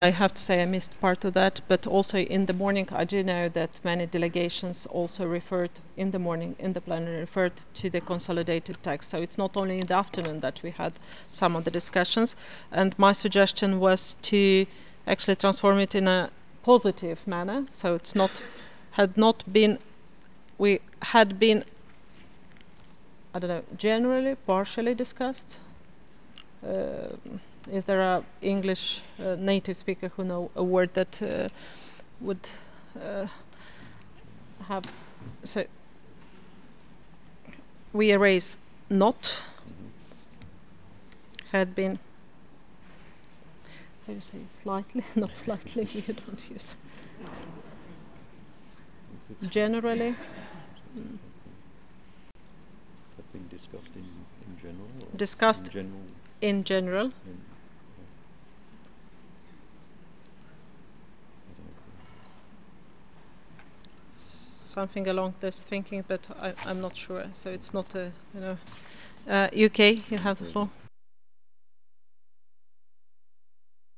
I have to say I missed part of that, but also in the morning I do know that many delegations also referred in the morning in the plenary referred to the consolidated text. So it's not only in the afternoon that we had some of the discussions. And my suggestion was to actually transform it in a positive manner. So it's not had not been we had been I don't know generally partially discussed. Is there a English native speaker who know a word that would have so we erase not had been how do you say slightly not slightly we don't use generally Have been discussed in general? Or discussed in general? in general something along this thinking, but I'm not sure. So it's not a UK. You have the floor.